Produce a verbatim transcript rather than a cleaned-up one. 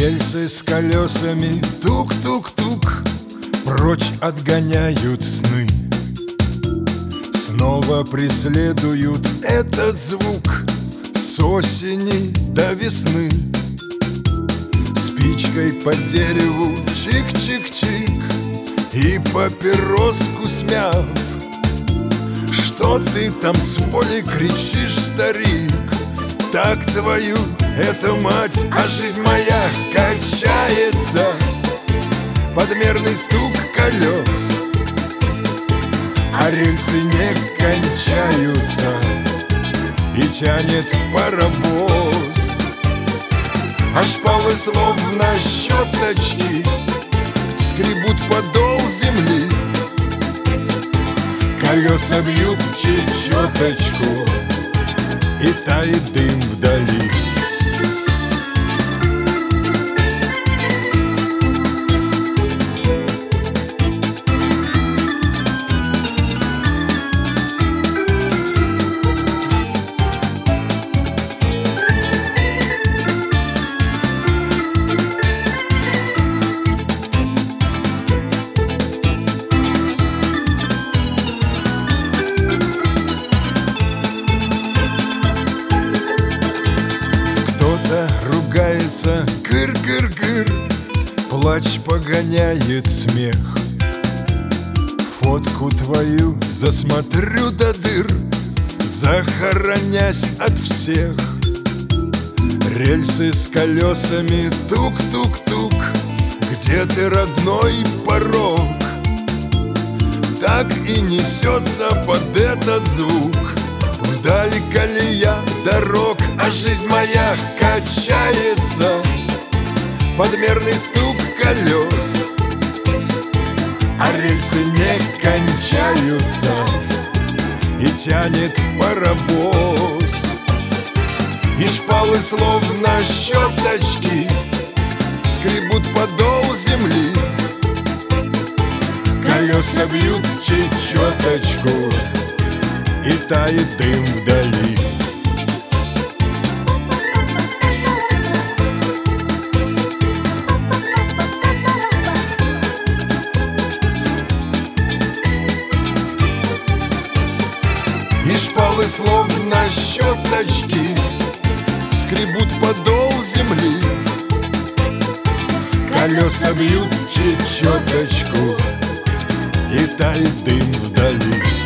Рельсы с колесами тук-тук-тук прочь отгоняют сны. Снова преследуют этот звук с осени до весны. Спичкой по дереву чик-чик-чик и папироску смяв. Что ты там с воли кричишь, старик? Так твою это мать, а жизнь моя качается под мерный стук колес. А рельсы не кончаются и тянет паровоз. А шпалы словно щеточки скребут подол земли. Колеса бьют чечеточку и тает дым вдали. Ругается, гыр-гыр-гыр, плач погоняет смех. Фотку твою засмотрю до дыр, захоронясь от всех. Рельсы с колесами тук-тук-тук, где ты, родной, порог? Так и несется под этот звук вдаль колея дорог. А жизнь моя качается под мерный стук колес. А рельсы не кончаются и тянет паровоз. И шпалы словно щеточки скребут подол земли. Колеса бьют чечеточку и тает дым вдали. И шпалы словно щеточки скребут подол земли. Колеса бьют чечеточку и тает дым вдали.